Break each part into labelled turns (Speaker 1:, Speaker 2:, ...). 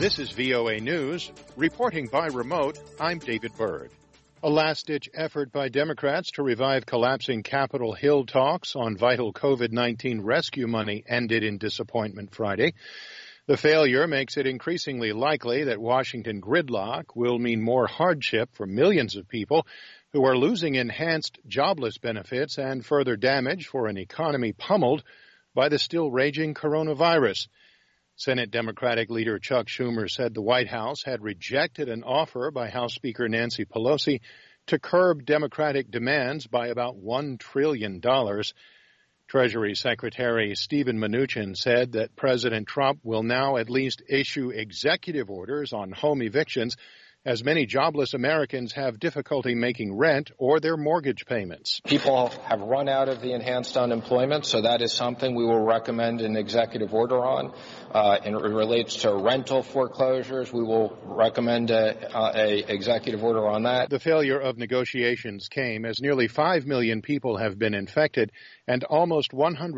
Speaker 1: This is VOA News. Reporting by remote, I'm David Byrd. A last-ditch effort by Democrats to revive collapsing Capitol Hill talks on vital COVID-19 rescue money ended in disappointment Friday. The failure makes it increasingly likely that Washington gridlock will mean more hardship for millions of people who are losing enhanced jobless benefits and further damage for an economy pummeled by the still raging coronavirus. Senate Democratic leader Chuck Schumer said the White House had rejected an offer by House Speaker Nancy Pelosi to curb Democratic demands by about $1 trillion. Treasury Secretary Steven Mnuchin said that President Trump will now at least issue executive orders on home evictions, as many jobless Americans have difficulty making rent or their mortgage payments.
Speaker 2: People have run out of the enhanced unemployment, so that is something we will recommend an executive order on. And it relates to rental foreclosures. We will recommend a executive order on that.
Speaker 1: The failure of negotiations came as nearly 5 million people have been infected and almost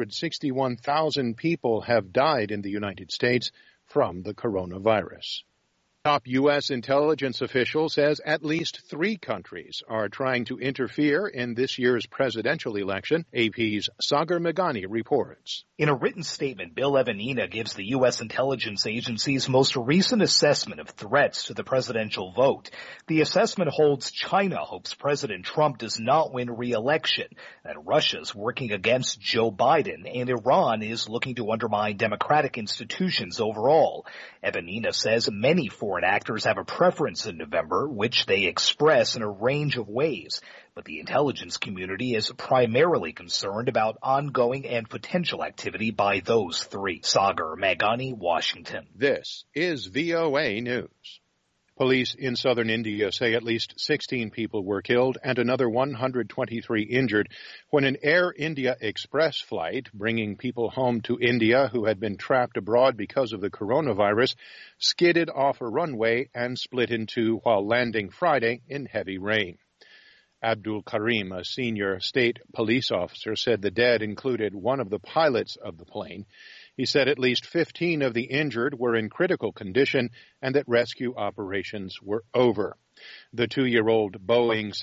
Speaker 1: 161,000 people have died in the United States from the coronavirus. Top U.S. intelligence official says at least 3 countries are trying to interfere in this year's presidential election. AP's Sagar Meghani reports.
Speaker 3: In a written statement, Bill Evanina gives the U.S. intelligence agency's most recent assessment of threats to the presidential vote. The assessment holds China hopes President Trump does not win re-election, that Russia's working against Joe Biden, and Iran is looking to undermine democratic institutions overall. Evanina says many foreign actors have a preference in November, which they express in a range of ways. But the intelligence community is primarily concerned about ongoing and potential activity by those 3. Sagar Meghani, Washington.
Speaker 1: This is VOA News. Police in southern India say at least 16 people were killed and another 123 injured when an Air India Express flight bringing people home to India who had been trapped abroad because of the coronavirus skidded off a runway and split in two while landing Friday in heavy rain. Abdul Karim, a senior state police officer, said the dead included one of the pilots of the plane. He said at least 15 of the injured were in critical condition and that rescue operations were over. The 2-year-old Boeing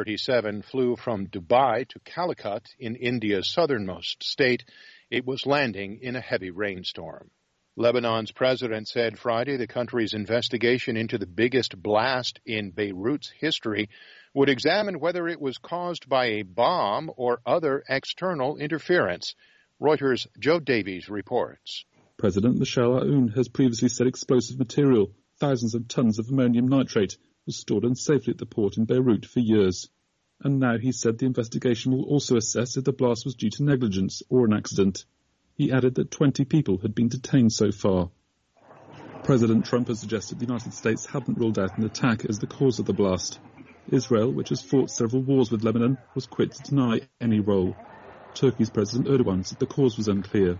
Speaker 1: 737 flew from Dubai to Calicut in India's southernmost state. It was landing in a heavy rainstorm. Lebanon's president said Friday the country's investigation into the biggest blast in Beirut's history would examine whether it was caused by a bomb or other external interference. Reuters' Joe Davies reports.
Speaker 4: President Michel Aoun has previously said explosive material, thousands of tons of ammonium nitrate, was stored unsafely at the port in Beirut for years. And now he said the investigation will also assess if the blast was due to negligence or an accident. He added that 20 people had been detained so far. President Trump has suggested the United States hadn't ruled out an attack as the cause of the blast. Israel, which has fought several wars with Lebanon, was quick to deny any role. Turkey's President Erdogan said the cause was unclear.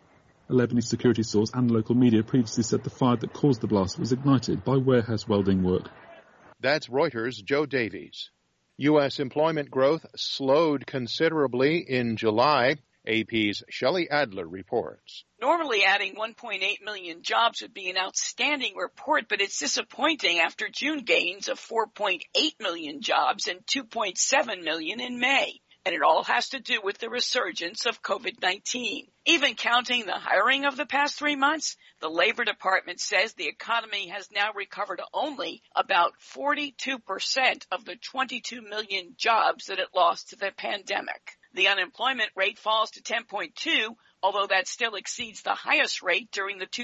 Speaker 4: A Lebanese security source and local media previously said the fire that caused the blast was ignited by warehouse welding work.
Speaker 1: That's Reuters' Joe Davies. U.S. employment growth slowed considerably in July. AP's Shelley Adler reports.
Speaker 5: Normally adding 1.8 million jobs would be an outstanding report, but it's disappointing after June gains of 4.8 million jobs and 2.7 million in May. And it all has to do with the resurgence of COVID-19. Even counting the hiring of the past 3 months, the Labor Department says the economy has now recovered only about 42% of the 22 million jobs that it lost to the pandemic. The unemployment rate falls to 10.2, although that still exceeds the highest rate during the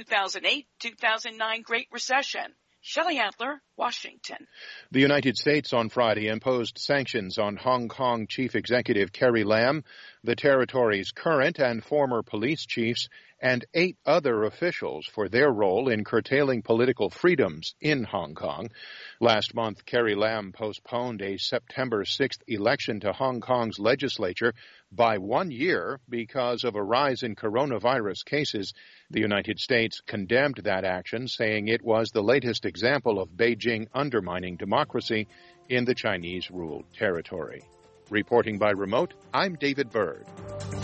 Speaker 5: 2008-2009 Great Recession. Shelley Adler, Washington.
Speaker 1: The United States on Friday imposed sanctions on Hong Kong Chief Executive Carrie Lam, the territory's current and former police chiefs, and 8 other officials for their role in curtailing political freedoms in Hong Kong. Last month, Carrie Lam postponed a September 6th election to Hong Kong's legislature by 1 year because of a rise in coronavirus cases. The United States condemned that action, saying it was the latest example of Beijing undermining democracy in the Chinese-ruled territory. Reporting by remote, I'm David Byrd.